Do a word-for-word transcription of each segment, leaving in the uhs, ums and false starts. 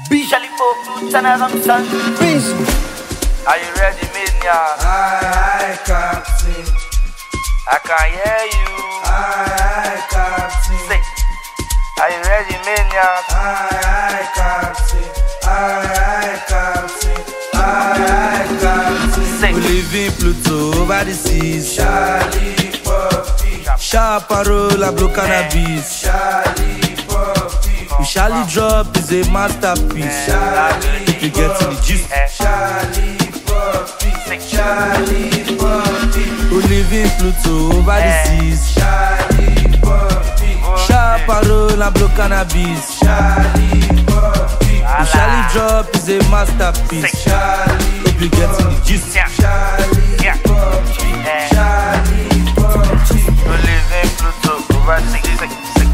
Charlie Pope, Tana Ramson. Are you ready, Mania? Aye, aye, Captain. I can hear you. Aye, aye, Captain. Say, are you ready, Mania? Aye, aye, Captain. Aye, aye, Captain. Aye, aye, Captain. Say, we live in Pluto over the seas. Charlie Poppy. Sharp parole, I blow cannabis. Charlie Poppy. We Charlie drop is a masterpiece. Charlie Poppy. You get in the gist. Charlie Poppy. Charlie Poppy. We live in Pluto over the seas. Charlie Poppy. Sharp parole, I blow cannabis. Charlie Poppy. We Charlie drop is a masterpiece. Charlie Hope you get in the gist. Charlie Poppy. Charlie Poppy. we live in Pluto over the seas.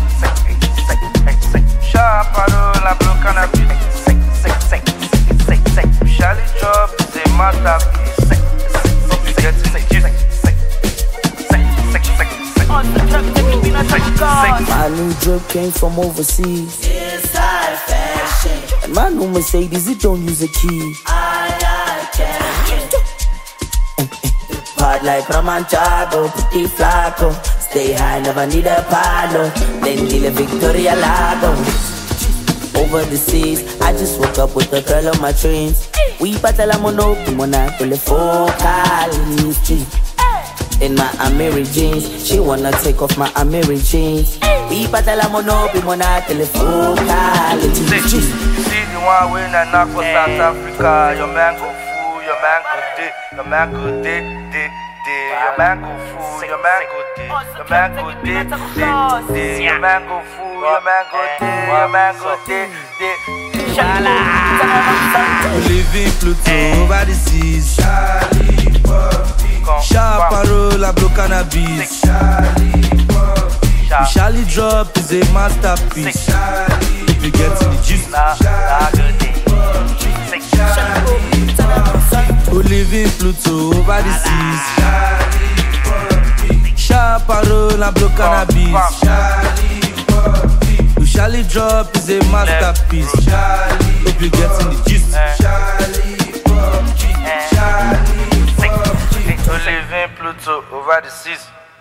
Sharp parole, I blow cannabis. Charlie drop is a masterpiece. Hope you get in the gist. My new drip came from overseas. Inside fashion. And my new Mercedes, it don't use a key. I, I can. Hard like Ramanchago, pretty flaco. Stay high, never need a palo. Then deal a Victoria Lago. Over the seas, I just woke up with the girl on my dreams. We battle a mono, mona telefocal. In my Amiri jeans, she wanna take off my Amiri jeans. We battle a mono, mona telefocal. See, see the one way na knock for South Africa. Your man go fool, your man go day, your man go day, day, day. Your man go fool, your man go day, your man go day, day, day. Your man go fool, your man go day, your man go day, day. We live in Pluto over the seas. Charlie Poppy. Sharp parole, I blow cannabis. Charlie Poppy. We Charlie drop is a masterpiece. Charlie Hope you get in the gist. Charlie We live in Pluto over the seas. Charlie Poppy. Sharp parole, I blow cannabis. Charlie Poppy. We Charlie drop is a masterpiece. Charlie Hope you get in the gist. Charlie Poppy. Charlie Poppy. We live in Pluto over the seas.